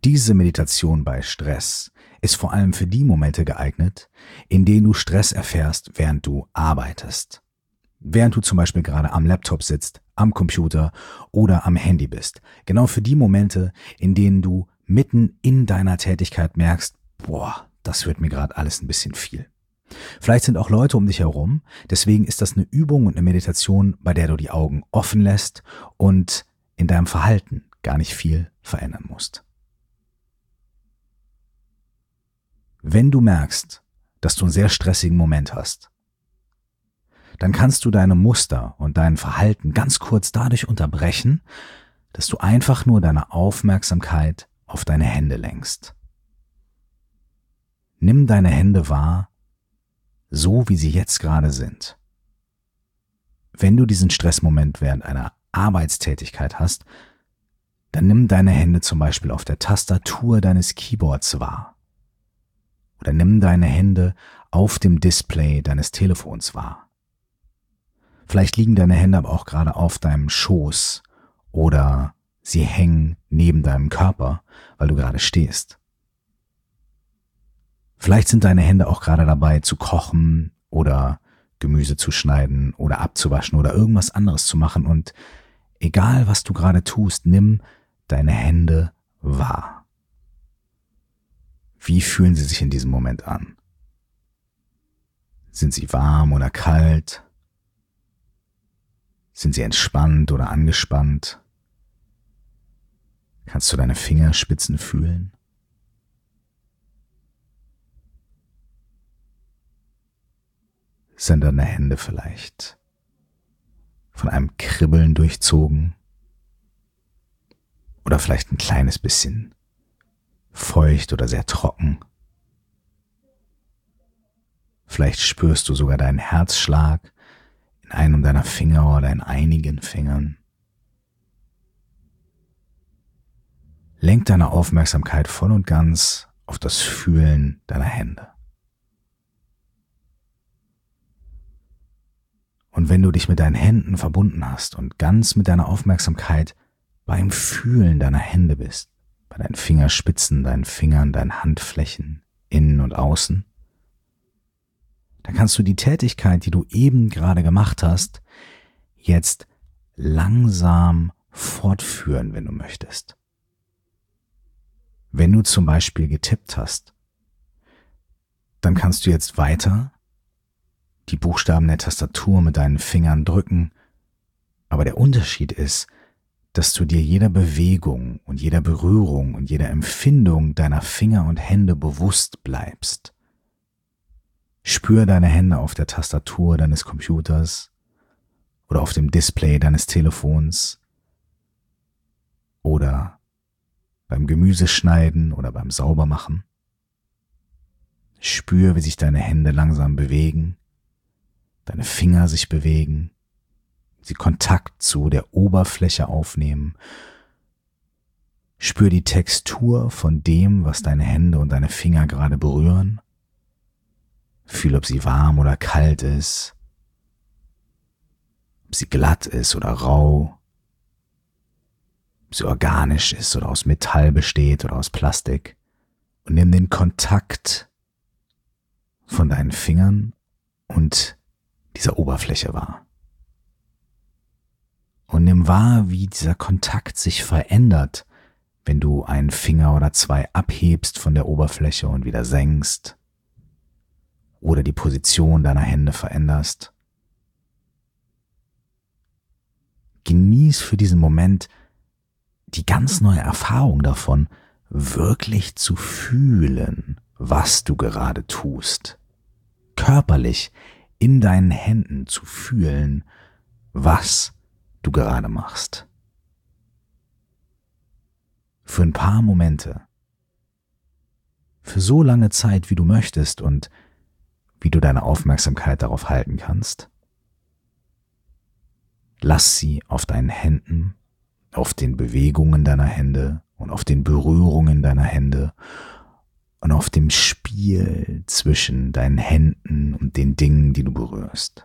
Diese Meditation bei Stress ist vor allem für die Momente geeignet, in denen du Stress erfährst, während du arbeitest. Während du zum Beispiel gerade am Laptop sitzt, am Computer oder am Handy bist. Genau für die Momente, in denen du mitten in deiner Tätigkeit merkst, boah, das wird mir gerade alles ein bisschen viel. Vielleicht sind auch Leute um dich herum, deswegen ist das eine Übung und eine Meditation, bei der du die Augen offen lässt und in deinem Verhalten gar nicht viel verändern musst. Wenn du merkst, dass du einen sehr stressigen Moment hast, dann kannst du deine Muster und dein Verhalten ganz kurz dadurch unterbrechen, dass du einfach nur deine Aufmerksamkeit auf deine Hände lenkst. Nimm deine Hände wahr, so wie sie jetzt gerade sind. Wenn du diesen Stressmoment während einer Arbeitstätigkeit hast, dann nimm deine Hände zum Beispiel auf der Tastatur deines Keyboards wahr. Oder nimm deine Hände auf dem Display deines Telefons wahr. Vielleicht liegen deine Hände aber auch gerade auf deinem Schoß oder sie hängen neben deinem Körper, weil du gerade stehst. Vielleicht sind deine Hände auch gerade dabei zu kochen oder Gemüse zu schneiden oder abzuwaschen oder irgendwas anderes zu machen und egal was du gerade tust, nimm deine Hände wahr. Wie fühlen sie sich in diesem Moment an? Sind sie warm oder kalt? Sind sie entspannt oder angespannt? Kannst du deine Fingerspitzen fühlen? Sind deine Hände vielleicht von einem Kribbeln durchzogen? Oder vielleicht ein kleines bisschen feucht oder sehr trocken? Vielleicht spürst du sogar deinen Herzschlag in einem deiner Finger oder in einigen Fingern. Lenk deine Aufmerksamkeit voll und ganz auf das Fühlen deiner Hände. Und wenn du dich mit deinen Händen verbunden hast und ganz mit deiner Aufmerksamkeit beim Fühlen deiner Hände bist, bei deinen Fingerspitzen, deinen Fingern, deinen Handflächen, innen und außen, dann kannst du die Tätigkeit, die du eben gerade gemacht hast, jetzt langsam fortführen, wenn du möchtest. Wenn du zum Beispiel getippt hast, dann kannst du jetzt weiter die Buchstaben der Tastatur mit deinen Fingern drücken, aber der Unterschied ist, dass du dir jeder Bewegung und jeder Berührung und jeder Empfindung deiner Finger und Hände bewusst bleibst. Spür deine Hände auf der Tastatur deines Computers oder auf dem Display deines Telefons oder beim Gemüseschneiden oder beim Saubermachen. Spür, wie sich deine Hände langsam bewegen, deine Finger sich bewegen, sie Kontakt zu der Oberfläche aufnehmen. Spür die Textur von dem, was deine Hände und deine Finger gerade berühren. Fühl, ob sie warm oder kalt ist, ob sie glatt ist oder rau, ob sie organisch ist oder aus Metall besteht oder aus Plastik. Und nimm den Kontakt von deinen Fingern und dieser Oberfläche wahr. Und nimm wahr, wie dieser Kontakt sich verändert, wenn du einen Finger oder zwei abhebst von der Oberfläche und wieder senkst oder die Position deiner Hände veränderst. Genieß für diesen Moment die ganz neue Erfahrung davon, wirklich zu fühlen, was du gerade tust. Körperlich in deinen Händen zu fühlen, was du gerade machst. Für ein paar Momente, für so lange Zeit, wie du möchtest und wie du deine Aufmerksamkeit darauf halten kannst. Lass sie auf deinen Händen, auf den Bewegungen deiner Hände und auf den Berührungen deiner Hände und auf dem Spiel zwischen deinen Händen und den Dingen, die du berührst.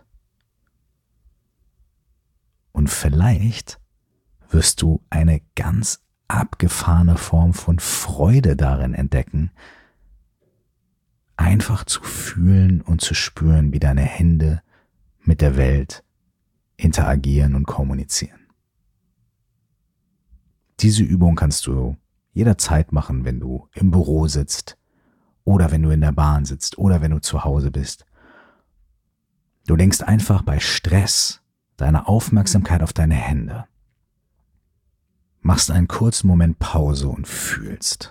Und vielleicht wirst du eine ganz abgefahrene Form von Freude darin entdecken, einfach zu fühlen und zu spüren, wie deine Hände mit der Welt interagieren und kommunizieren. Diese Übung kannst du jederzeit machen, wenn du im Büro sitzt oder wenn du in der Bahn sitzt oder wenn du zu Hause bist. Du lenkst einfach bei Stress deine Aufmerksamkeit auf deine Hände. Machst einen kurzen Moment Pause und fühlst.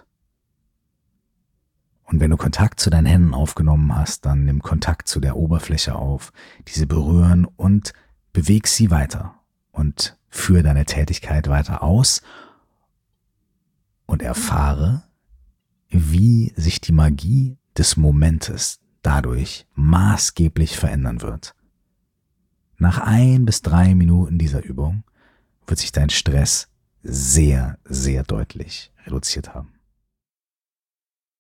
Und wenn du Kontakt zu deinen Händen aufgenommen hast, dann nimm Kontakt zu der Oberfläche auf, diese berühren und beweg sie weiter und führe deine Tätigkeit weiter aus und erfahre, wie sich die Magie des Momentes dadurch maßgeblich verändern wird. Nach 1 bis 3 Minuten dieser Übung wird sich dein Stress sehr, sehr deutlich reduziert haben.